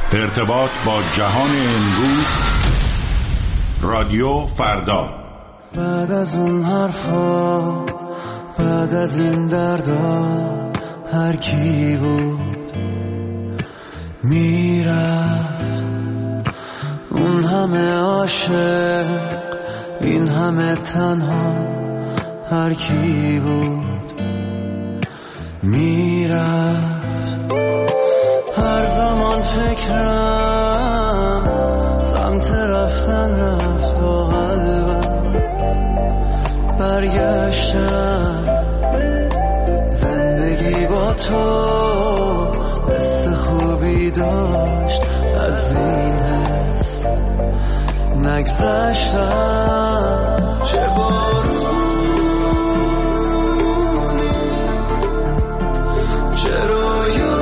ارتباط با جهان امروز. رادیو فردا. بعد از اون حرفا، بعد از این دردا، هر کی بود میرفت. اون همه عاشق، این همه تنها، هر کی بود میرفت. هر زمان فکرم سمت رفتن رفت، با قلبم برگشتم. زندگی با تو حس خوبی داشت، از این حس نگذشتم. چه بارونی، چه رویایی،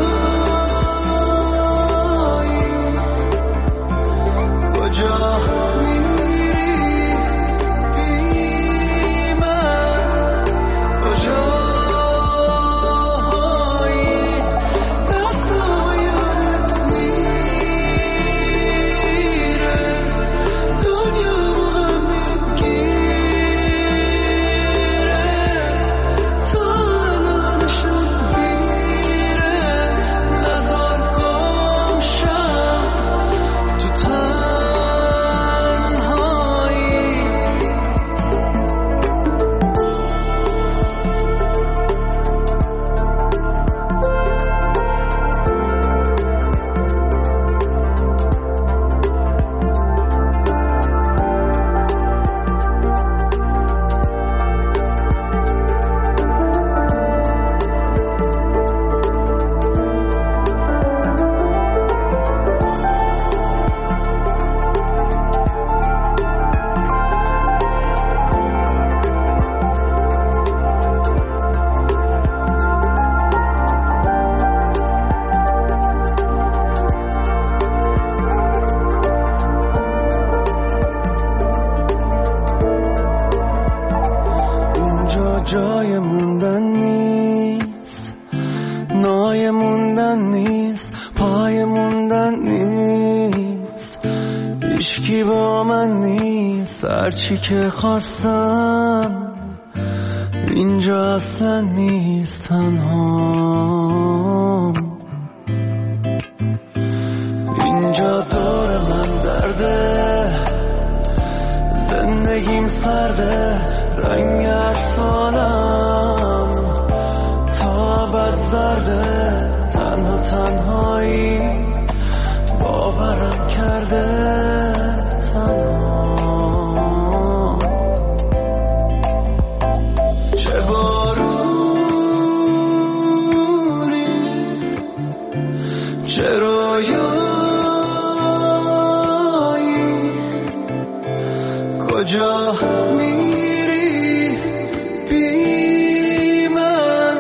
کجا میری بی من، کجایی دستا یادت میره، دنیا هم میگیره، تا الانشم دیره. نزار گم شم تو تنهایی. اینجا جای موندن نیست، نای موندن نیست، پای موندن نیست. هیچکی با من نیست، هرچی که خواستم اینجا اصلا نیست. تنهام اینجا دور من درده، زندگیم سرده، رنگ ارسالم تا ابد زرده. تنها تنهایی باورم کرده. تنها چه بارونی، چه رویایی، کجا میری بی من،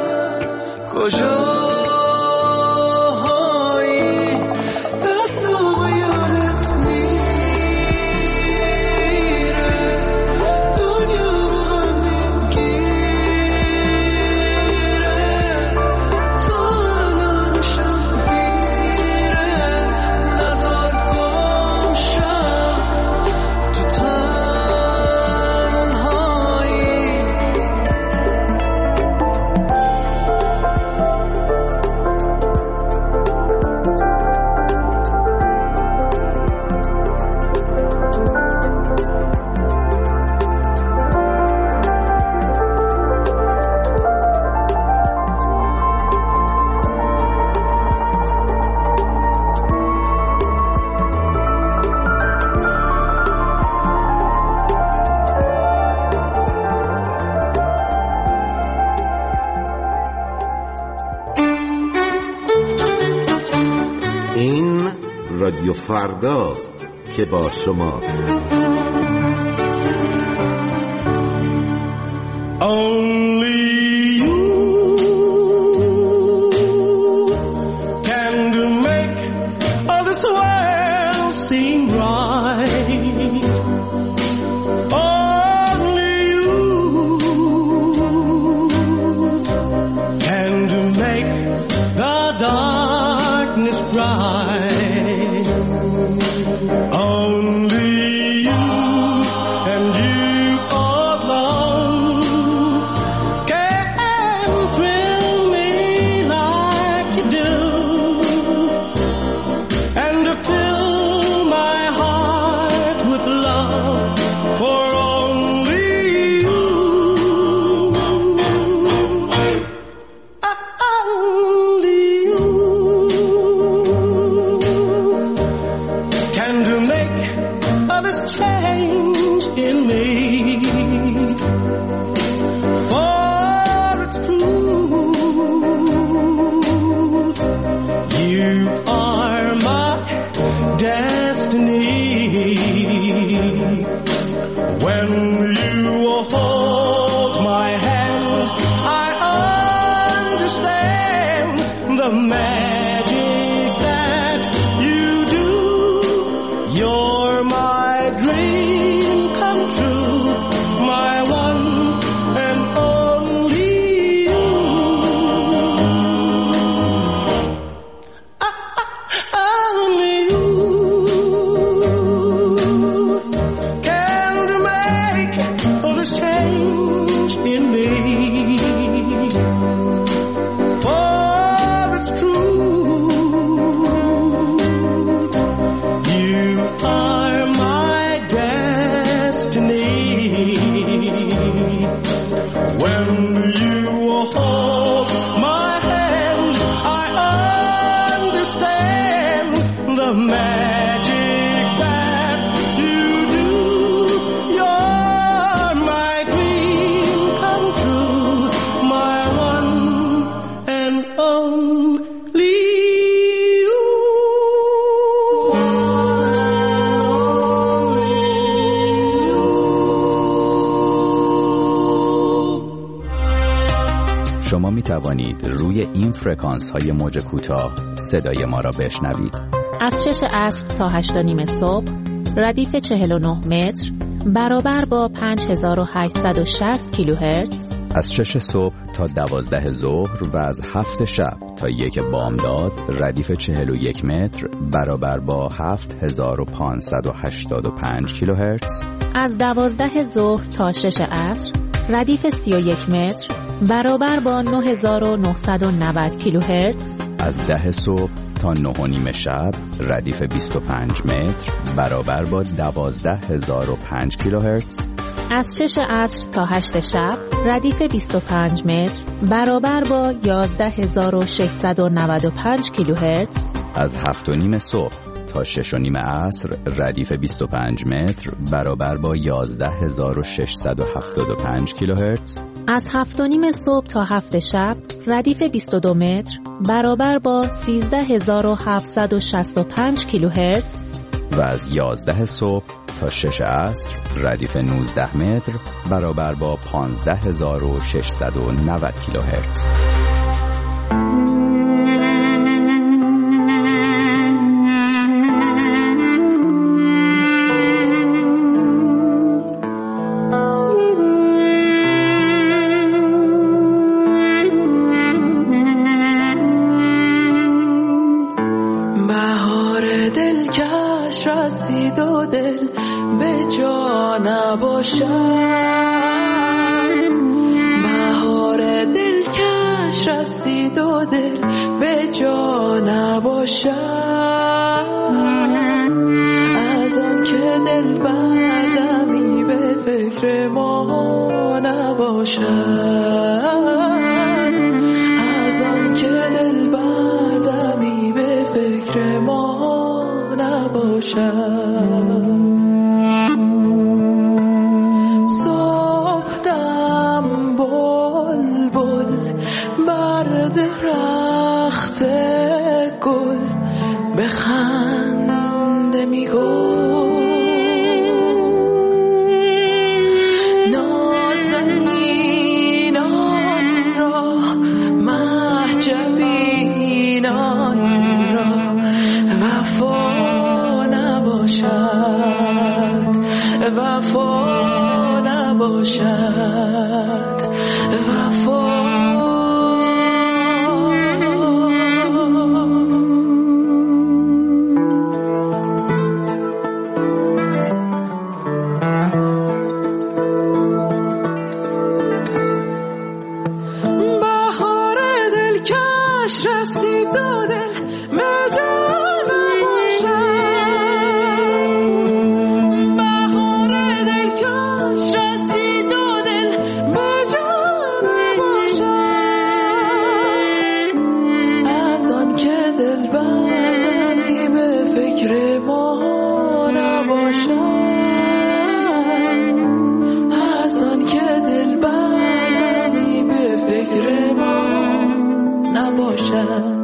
کجایی دستا یادت میره، دنیا هم میگیره، تا الانشم دیره. نزار گم شم تو تنهایی. این رادیو فرداست که با شماست. Only you can make all this world seem right. Only you can make the darkness bright. Only you and you alone can thrill me like you do, and to fill my heart with love for only you. Only you can to make others change in me. For it's true, you are my destiny. When you hold my hand, I understand the magic that you do. You're my dream come true, my one and only you. Only you can make all this change in me. For it's true, you are my destiny. When you hold my hand, I understand the magic that you do. You're my dream come true, my one and only you. شما می توانید روی این فرکانس های موج کوتاه صدای ما را بشنوید. از 6 عصر تا 8:30 صبح ردیف 49 متر برابر با 5860 کیلوهرتز. از 6 صبح تا 12 ظهر و از 7 شب تا 1 بامداد ردیف 41 متر برابر با 7585 کیلوهرتز. از 12 ظهر تا 6 عصر ردیف 31 متر برابر با 9990 کیلوهرتز. از 10 صبح تا 9:30 شب ردیف 25 متر برابر با 12005 کیلوهرتز. از 6 عصر تا 8 شب ردیف 25 متر برابر با 11695 کیلوهرتز. از 7:30 صبح تا 6:30 عصر ردیف 25 متر برابر با 11675 کیلوهرتز. از 7:30 صبح تا 7 شب ردیف 22 متر برابر با 13765 کیلوهرتز. و از 11 صبح تا 6 عصر ردیف 19 متر برابر با 15690 کیلوهرتز. رسید و دل به جا نباشد، بهار دلکش رسید و دل به جا نباشد، از آن که دل بردمی به فکر ما نباشد، از آن که دل بردمی به فکر ما صبحدم بلبل بر درخت گل بخنده میگفت نازنینان را محجبینان را وفا نباشد وفا بردمی به فکر ما نباشم، از آن که دل بردمی به فکر ما نباشم.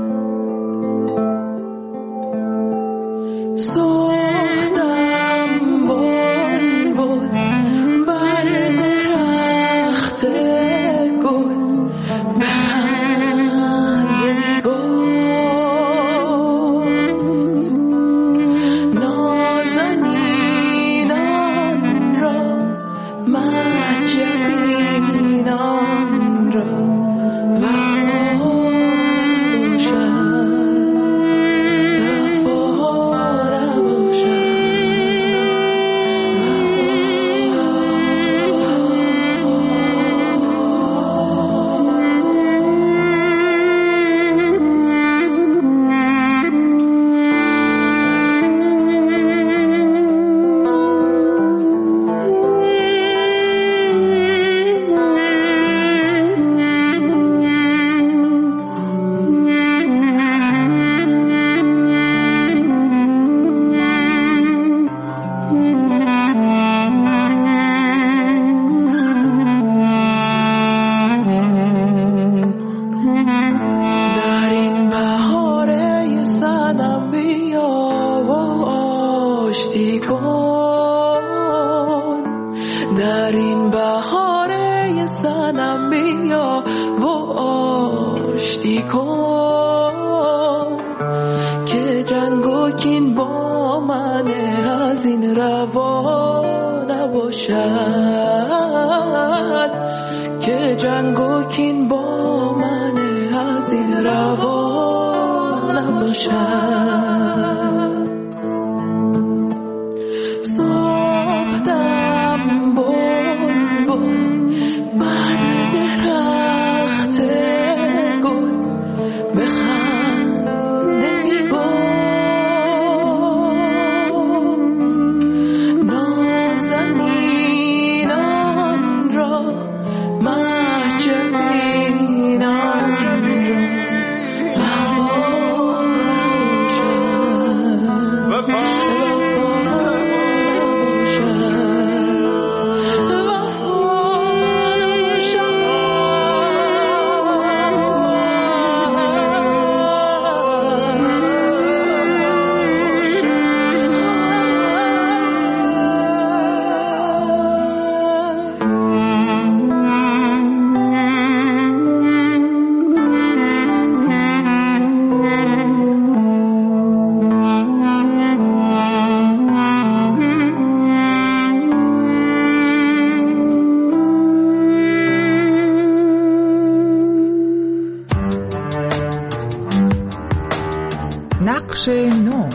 نقش نو.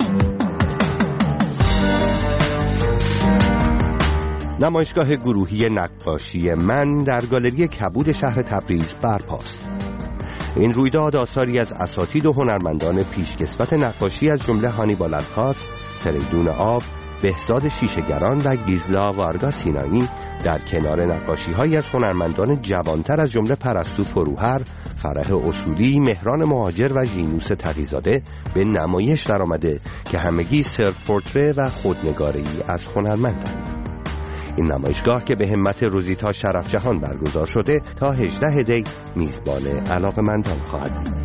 نمایشگاه گروهی نقاشی من در گالری کبود شهر تبریز برپاست. این رویداد آثاری از اساتید و هنرمندان پیشکسوت نقاشی از جمله هانیبال الخاص، فریدون آب، بهزاد شیشه‌گران و گیزلا وارگا سینایی در کنار نقاشی‌هایی از هنرمندان جوانتر از جمله پرستو فروهر، فرح اصولی، مهران مهاجر و ژینوس تقی‌زاده به نمایش درآمده که همگی سلف پورتره و خودنگاری از هنرمندند. این نمایشگاه که به همت روزیتا شرفجهان برگزار شده تا 18 دی میزبان علاقه‌مندان خواهد بود.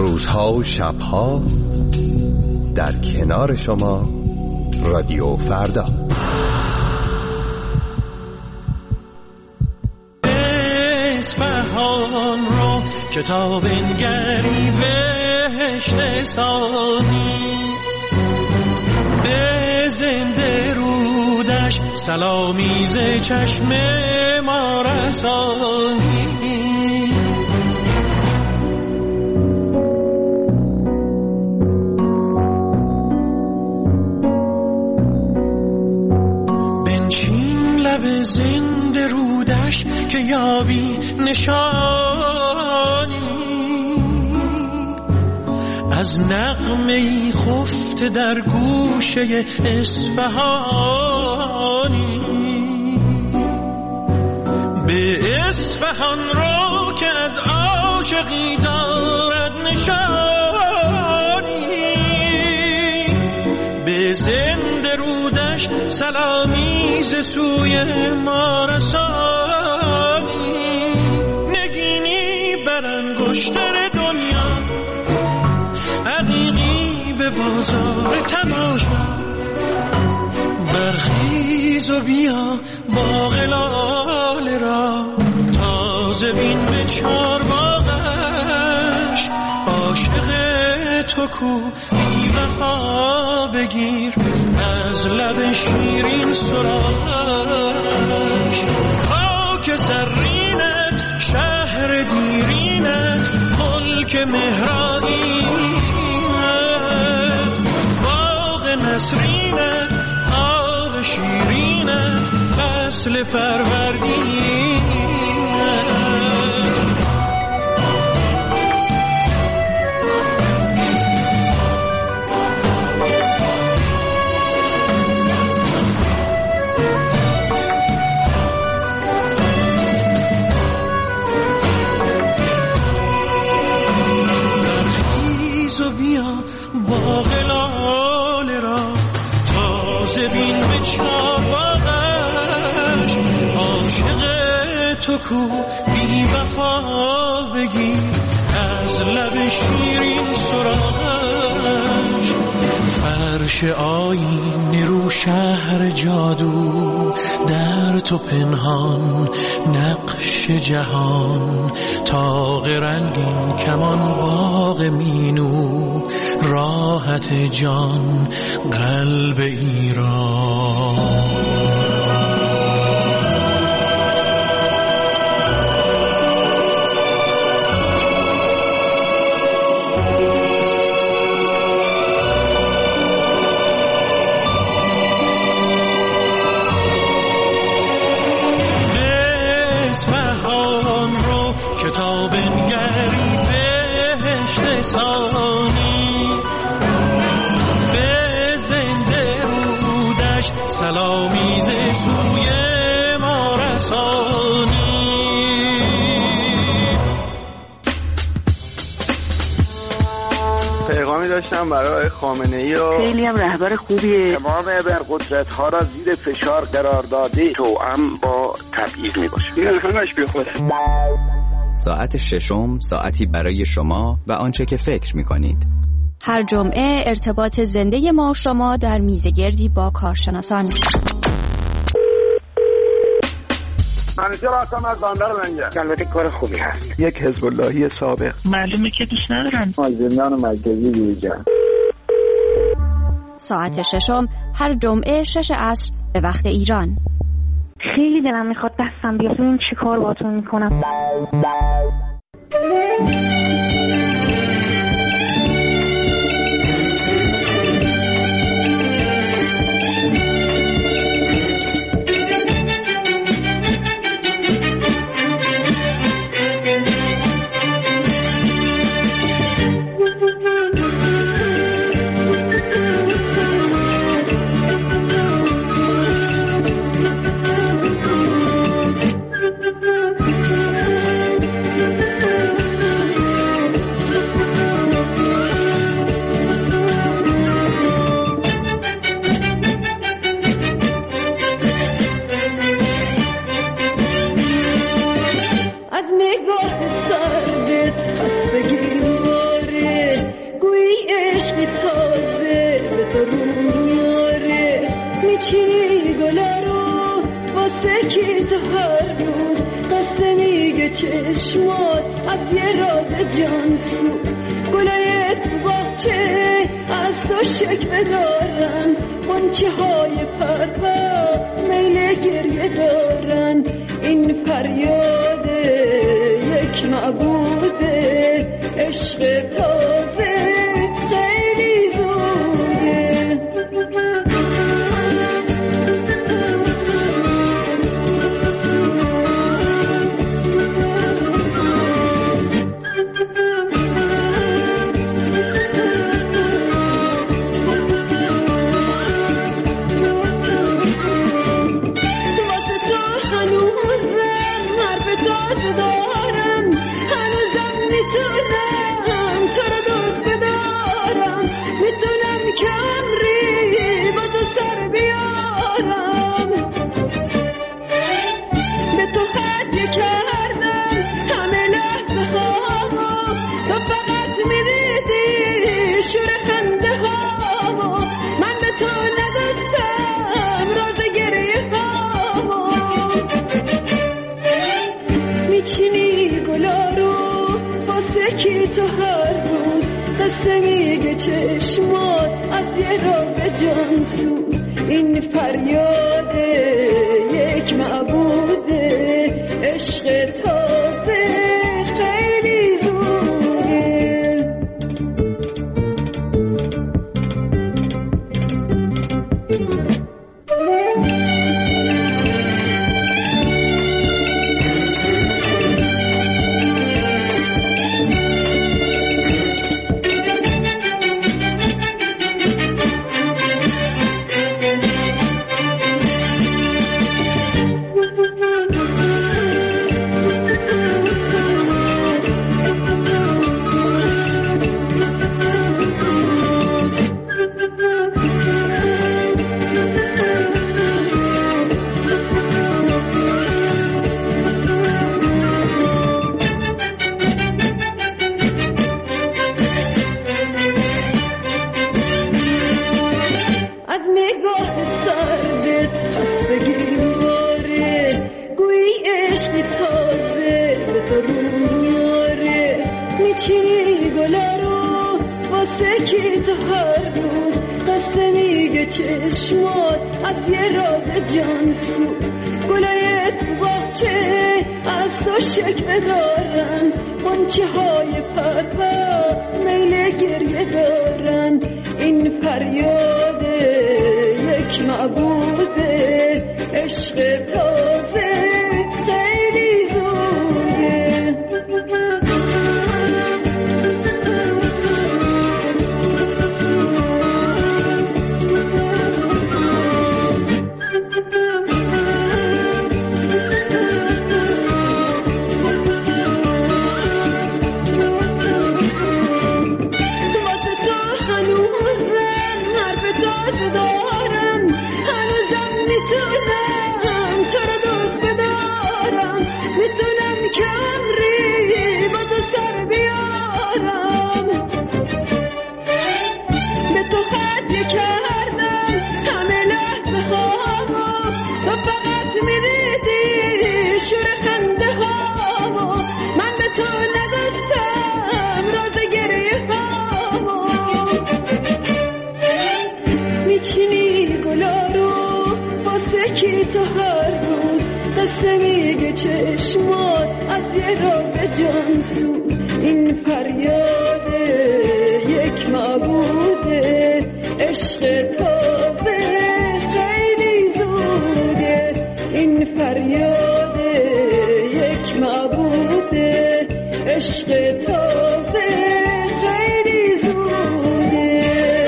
روزها و شبها در کنار شما رادیو فردا. اصفهان رو کتاب انگری بهشت ثانی، به زنده رودش سلامیز چشم ما رسانی. بنشین لب زنده رودش که یابی نشانی از نغمه‌ای خفته در گوشه اصفهانی. به اصفهان رو که از عاشقی دارد نشانی، به زنده رودش سلامیز سوی ما رسانی. نگینی بر انگشتر دنیا، عقیقی به بازار تماشا، برخیز و بیا باغ لاله را تازه بین به چار باغش. عاشق تو کو بی وفا بگیر از لب شیرین سراغش. خاک زرینت شهر دیرینت ملک مهرائینت، باغ نسرینت آب شیرینت فصل فروردینت. باغ لاله را تازه بین به چار باغش. عاشق تو کو بی وفا بگیر از لب شیرین سراغش. فرش آیینه رو شهر جادو، در تو پنهان نقش جهان. طاق رنگین کمان باغ مینو، راحت جان قلب ایران. کتاب انگری بهشت ثانی، به زنده رودش سلامیز سوی ما رسانی. پیغامی داشتم برای خامنه‌ای و خیلی هم رهبر خوبیه. تمام ابرقدرت‌ها را زیر فشار قرار داده، توأم با تبعیض میباشه. این همش بیخوده. ساعت ششم، ساعتی برای شما و آنچه که فکر می‌کنید. هر جمعه ارتباط زنده ما شما در میزگردی با کارشناسان. منیجر هستم از بندر منجر. البته کار خوبی هست. یک حزب اللهی سابق. معلومه که دوست ندارن. زندان مرکزی یوجا. ساعت ششم هر جمعه 6 عصر به وقت ایران. خیلی دلم میخواد دستم بیاد ببینم چی کار باهاتون میکنم. واسه کی تو هر روز قصه میگه چشمات از یه راز جانسو گلای تو باغچه از تو شکوه دارن غنچه های پرپر میل گریه دارن این فریاد یک معبوده عشق تازه خیلی زوده تو هر روز قصه میگه چشمات از یه راه جانسو این فریاد یک معبوده عشق تازه خیلی زوده چشمات از یه راز جانسو گلای تو باغچه از تو شکوه دارن غنچه های پرپر میل گریه دارن این فریاد یک معبوده عشق تازه خیلی زوده تو هر روز قصه میگه چشمات از یه راه جانسو این فریاد یک معبوده عشق تازه خیلی زوده این فریاد یک معبوده عشق تازه خیلی زوده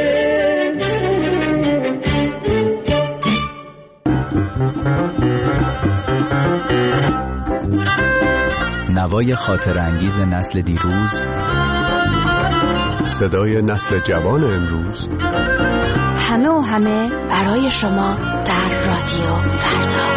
نوای خاطر انگیز نسل دیروز، صدای نسل جوان امروز، همه و همه برای شما در رادیو فردا.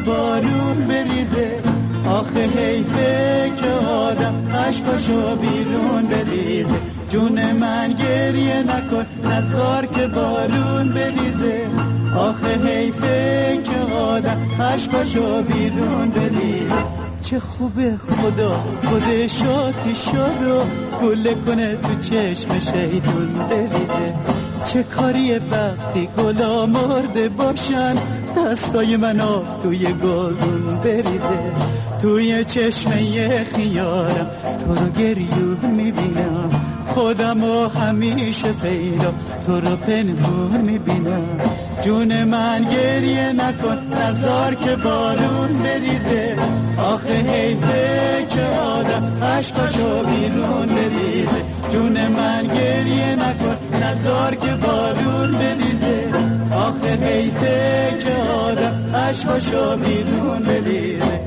بارون بریزه. آخه حیفه که آدم عشقاشو بیرون بریزه. جون من گریه نکن نذار که بارون بریزه. آخه حیفه که آدم عشقاشو بیرون بریزه. چه خوبه خدا خودش آتیش شد و گله کنه تو چشم شیطون بریزه. چه کاریه وقتی گلا مرده باشن دستای من آب توی گلدون بریزه. توی چشمه خیارم تو رو گریون میبینم. خودم رو همیشه پیدا تو رو پنهون میبینم. جون من گریه نکن نذار که بارون بریزه. آخه حیفه که آدم عشقاشو بیرون بریزه. جون من گریه نکن نذار که بارون بریزه. آخه حیفه که آدم عشقاشو بیرون بریزه.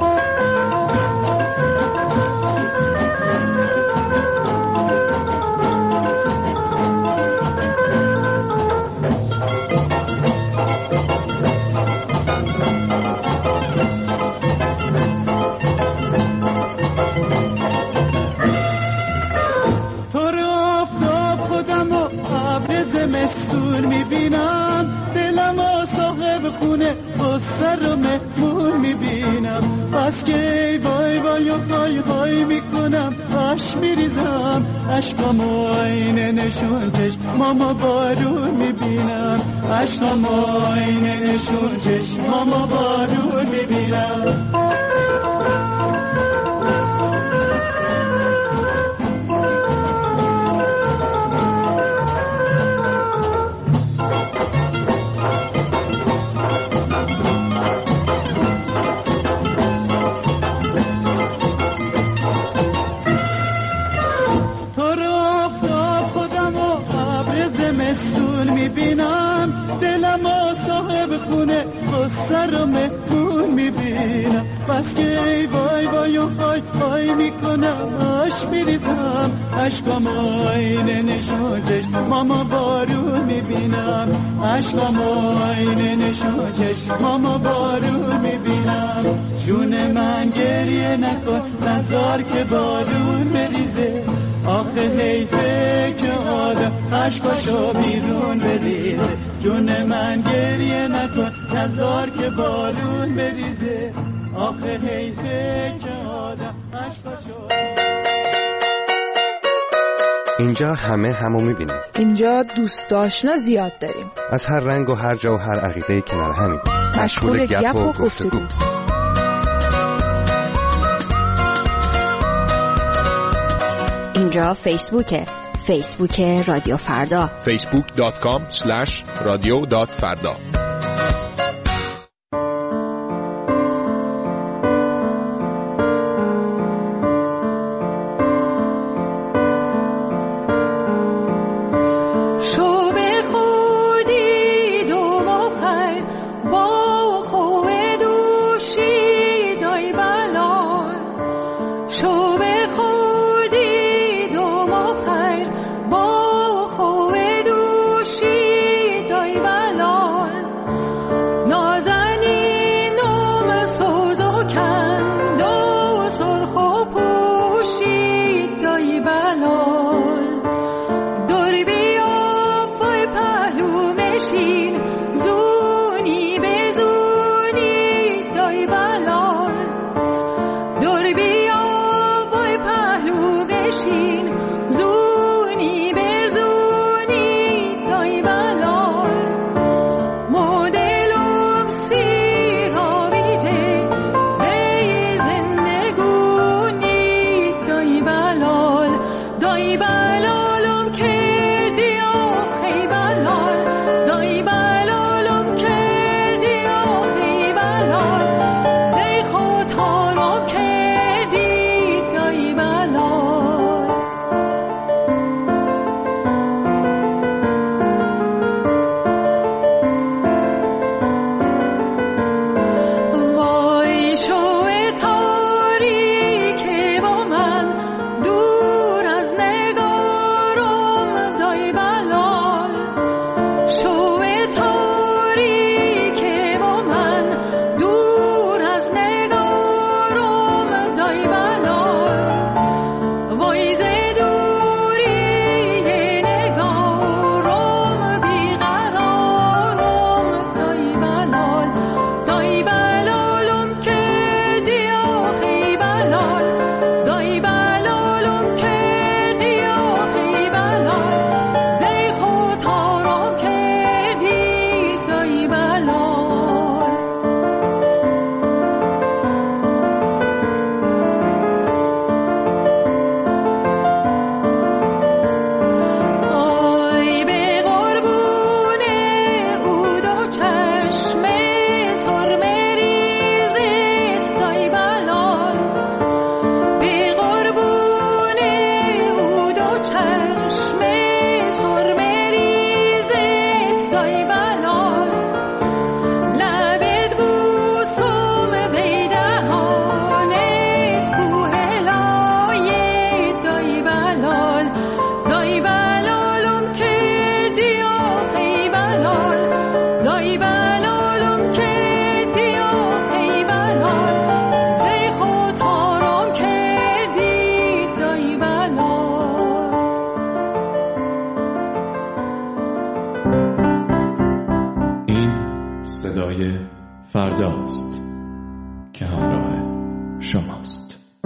مستور میبینم دلم و صاحب خونه بسر رو مهمون میبینم. بس که وای وای و وای وای میکنم باش میریزم. عشقم و آینه نشون چشمام بارون میبینم. عشقم و آینه نشون چشمام بارون میبینم. میبینم دلم و صاحب خونه بسر رو مهمون میبینم. بس که وای وای و وای وای میکنم آش میریزم. عشقم آینه نشون چشمام بارون میبینم. عشقم آینه نشون چشمام بارون میبینم. جون من گریه نکن نذار که بارون بریزه. آخه حیفه که آدم عشقاشو بیرون بریزه. جون من گریه نکن نذار که بارون بریزه. آخه حیفه که آدم عشقاشو. اینجا همه همو میبینیم. اینجا دوست آشنا زیاد داریم. از هر رنگ و هر جا و هر عقیده کنار همین. مشغول گپ و گفتگو. اینجا فیسبوکه. فیسبوک رادیو فردا. facebook.com/radio.farda. با خوب دوشی دای بلال فرداست که همراه شماست.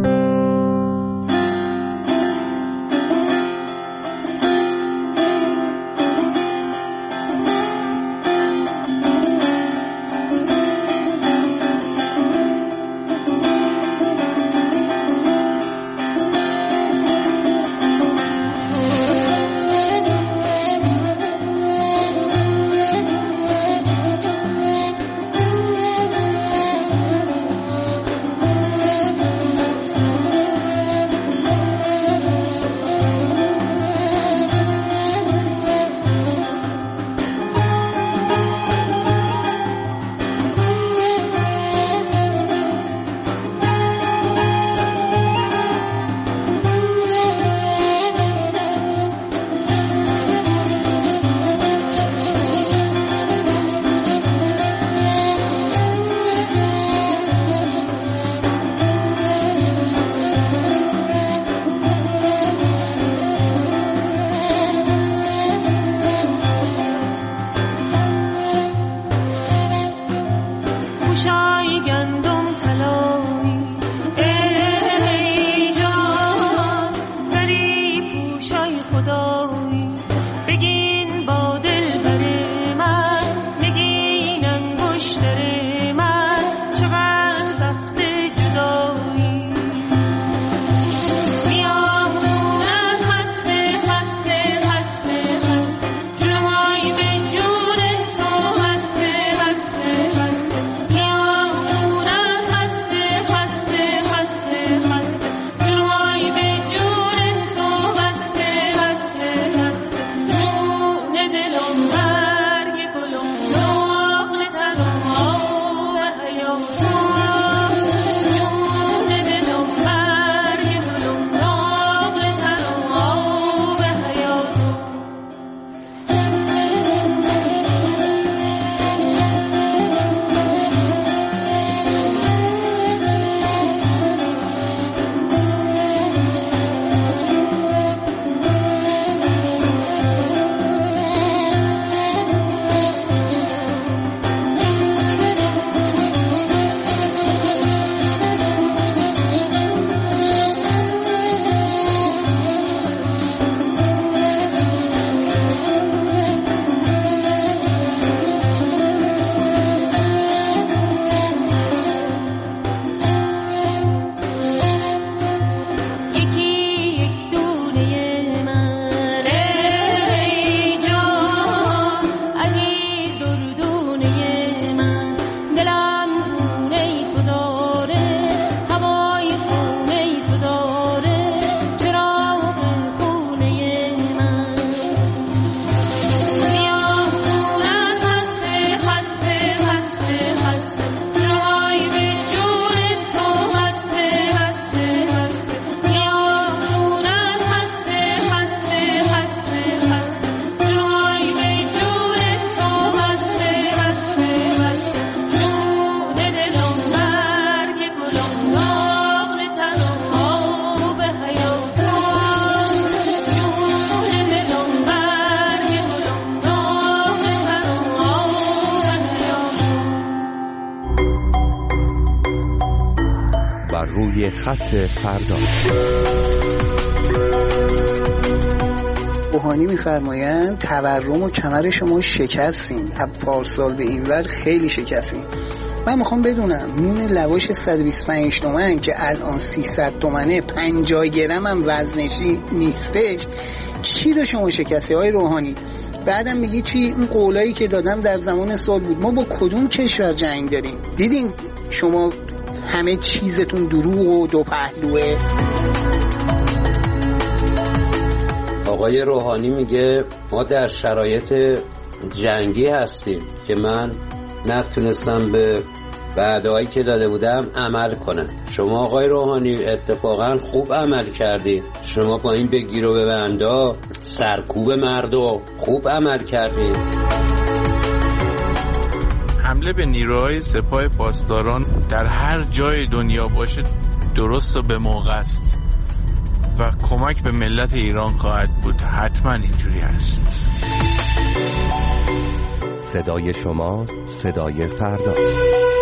روی خط فردا. روحانی می‌فرمایند تورم و کمر شما شکستین، از پارسال به اینور خیلی شکستین. من میخوام بدونم نون لواش 125 تومن که الان 300 تومنه 50 گرم هم وزنشی نیستش چی رو شما شکستی های روحانی؟ بعدم میگی چی این قولایی که دادم در زمان سال بود. ما با کدوم کشور جنگ داریم؟ دیدین شما همه چیزتون دروغ و دو پهلوه. آقای روحانی میگه ما در شرایط جنگی هستیم که من نتونستم به وعده‌هایی که داده بودم عمل کنم. شما آقای روحانی اتفاقا خوب عمل کردید. شما با این بگیر و ببندا سرکوب مردم خوب عمل کردید. حمله به نیروهای سپاه پاسداران در هر جای دنیا باشه درست و به موقع است و کمک به ملت ایران خواهد بود. حتما اینجوری هست. صدای شما، صدای فرداست.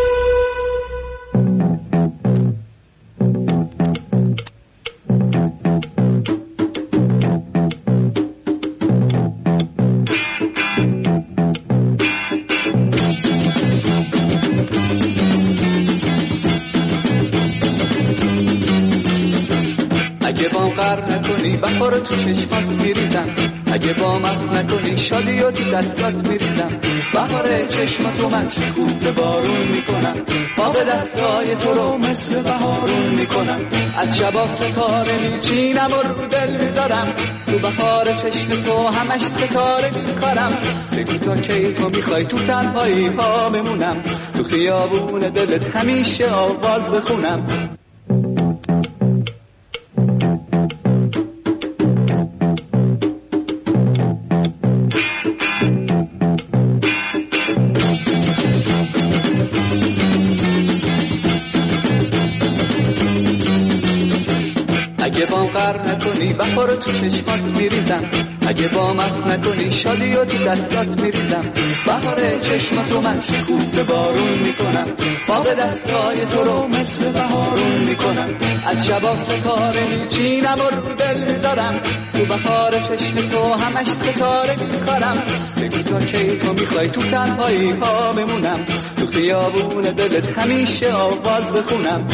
اگه با غرق نکنی بهار تو چشمات میریزم، اگه با من نکنی شادی و تو دستات میریزم. بهار چشماتو من شکوفه بارون میکنم، باغ دستای تو رو مثل بهارون میکنم. از شبا ستاره میچینم و رو دل میذارم، تو بهار چشم تو همش ستاره میکارم. بگو تا کی تو میخوای تو تنهایی پا بمونم، تو خیابون دلت همیشه آواز بخونم. اگه با غرق نکنی بهار تو چشمات میریزم، اگه با من نکنی شادی و تو دستات میریزم. بهار چشماتو من شکوفه بارون میکنم، باغ دستای تو رو مثل بهارون میکنم. از شبا ستاره میچینم و رو دل میذارم، تو بهار چشم تو همش ستاره میکارم. بگو تا کی تو میخوای تو تنهایی پا بمونم، تو خیابون دلت همیشه آواز بخونم.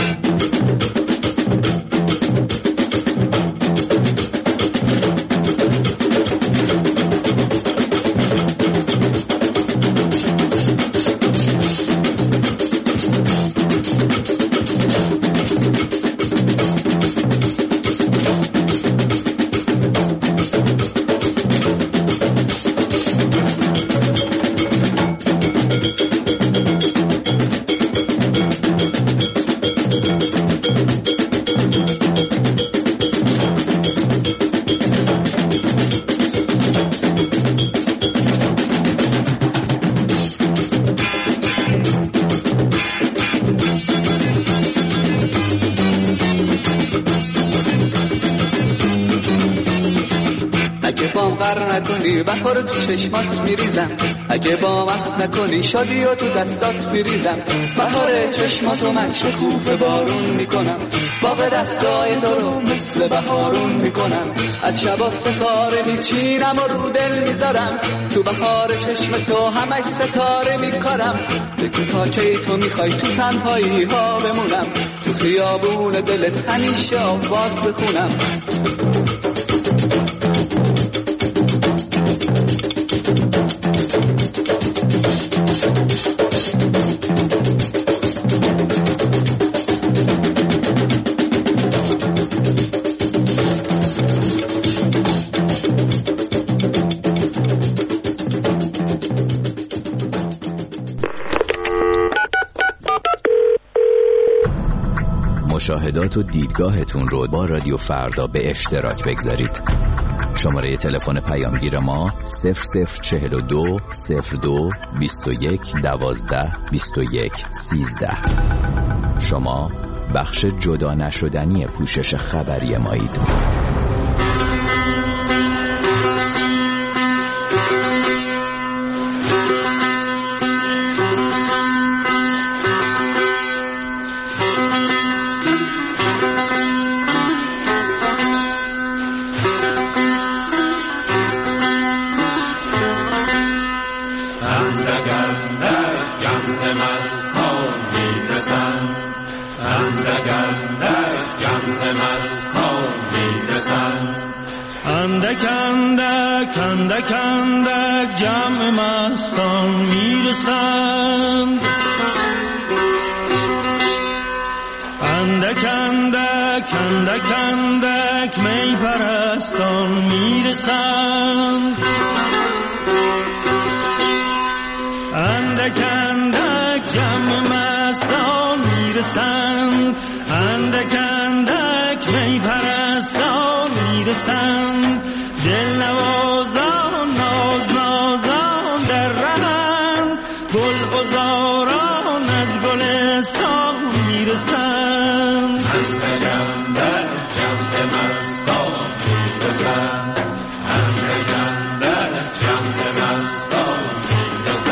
نکنی بهار تو چشمات میریزم، اگه با من نکنی شادی و تو دستات میریزم. بهار چشماتو من شکوفه بارون میکنم، باغ دستای تو رو مثل بهارون میکنم. از شبا ستاره میچینم و رو دل میذارم، تو بهار چشم تو همش ستاره میکارم. بگو تا کی تو میخوای تو تنهایی ها بمونم، تو خیابون دلت همیشه آواز بخونم. مشاهدات و دیدگاهتون رو با رادیو فردا به اشتراک بگذارید. شماره تلفن پیامگیر ما 0042 02 21 12 21 13. شما بخش جدا نشدنی پوشش خبری مایید. اندک اندک جمع مستان میرسند، اندک اندک می پرستان میرسند. اندک اندک جمع مستان میرسند، اندک اندک می پرستان میرسند. دل نوازان ناز نازان در رهند، گل غزاران از گلستان میرسند. اندک اندک جمع مستان میرسند، اندک اندک جمع مستان میرسند.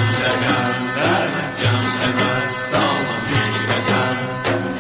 اندک در جمع مستان میرسد.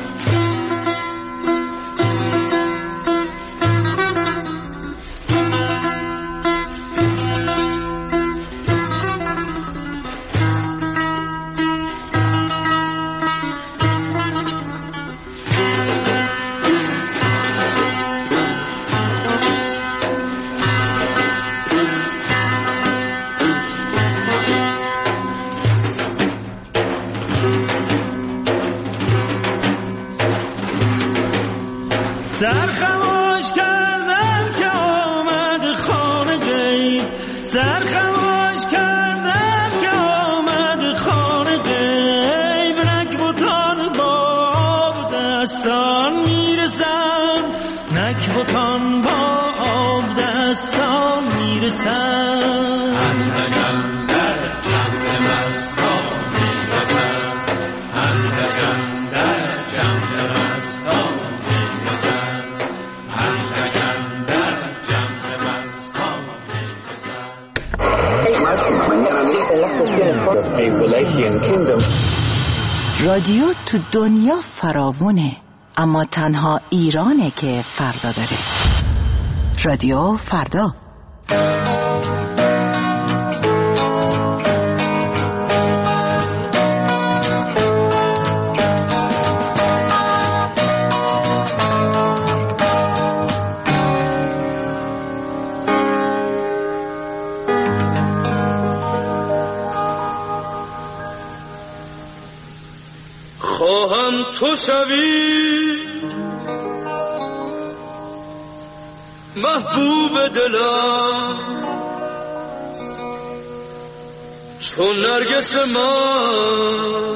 سرخماش کردم که آمد خانه غیب، سرخماش کردم که آمد خانه غیب، نکبتان با آب دستان میرسن، نکبتان با آب دستان میرسن. اندکم در جمع مستان میرسد، اندکم در جمع مستان میرسد. رادیو تو دنیا فراوونه، اما تنها ایرانه که فردا داره. رادیو فردا. خواهم تو شوی محبوب دلم، چون نرگس من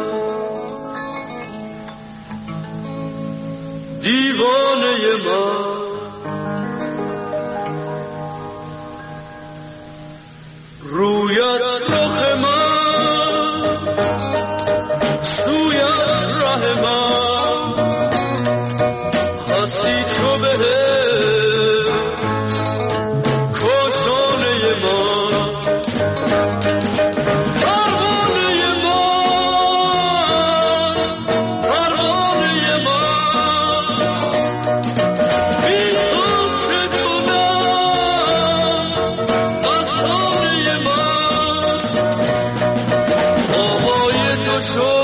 دیوانه من. رویت رخ من سویت ره من، هستی تو به کاشانه من. پروانه من، پروانه من، بی تو چه کنم افسانه من. هوای تو شد